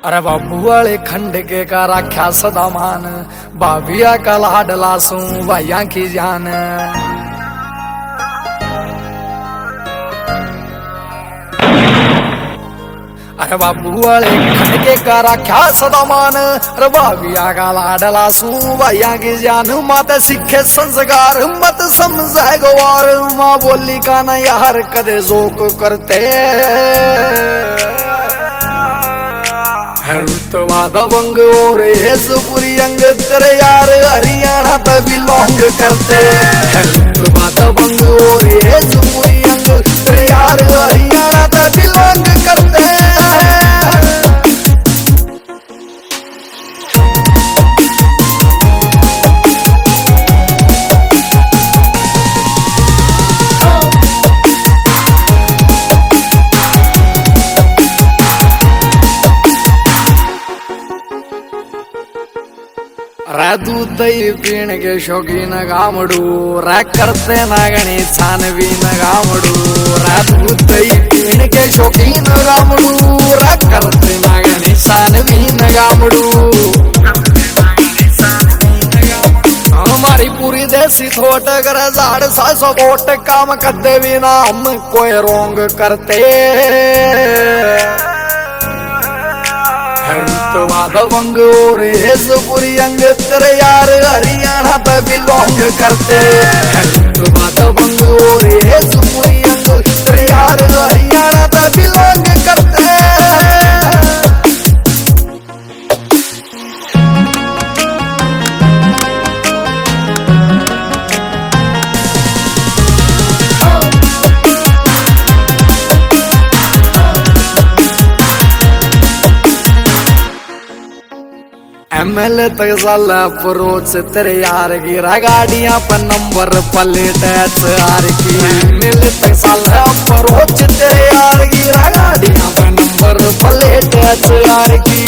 अरे बाबू वाले खंड के का राख्या सदामान, बाबिया का लाडला सू भैया की जान। अरे बाबू वाले खंड के का राख्या सदामान, अरे बाबिया का लाडला सू भैया की जान। मत सीखे संस्कार मत समझे गवार, माँ बोली का न यार कदे जोक करते। रुतवा दबंग और हेसपुरी अंग तेरे यार हरियाणा तक बिलोंग करते। रुतवा दबंग और हेसपुरी अंग तेरे यार हरियाणा तक बिलोंग करते। दूध दही पीण के शौकीन गामड़ू, रा करते नागणी छानबीन गामड़ू। दूध दही पीण के शौकीन गामड़ू, रा करते नागणी छानबीन गामड़ू। हमारी पूरी देसी थोट कर झाड़ सा सपोर्ट, काम करते बिना हम कोई रोंग करते। दबंग और हेसपुरी अंग तेरे यार हरियाणा पे बिलोंग करते। दबंग और हेसपुरी अंग तेरे यार हरियाणा पे बिलोंग करते। एमएलए तक साल अप्रोच तेरे यार की गाड़ियां पर नंबर प्लेट आर की। एमएलए तक साल अप्रोच तेरे यार की गाड़ियां पर नंबर प्लेट आर की।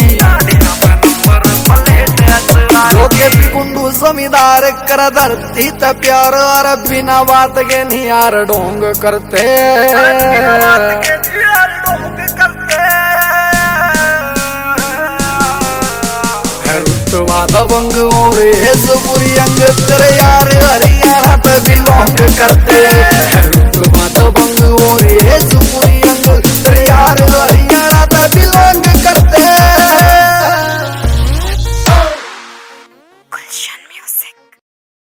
कुंडू जमींदार कर धरती त प्यार, और बिना बात के नहीं यार ढोंग करते। दबंग और हेसपुरी अंग तेरे यार हरियाणा पे बिलोंग करते।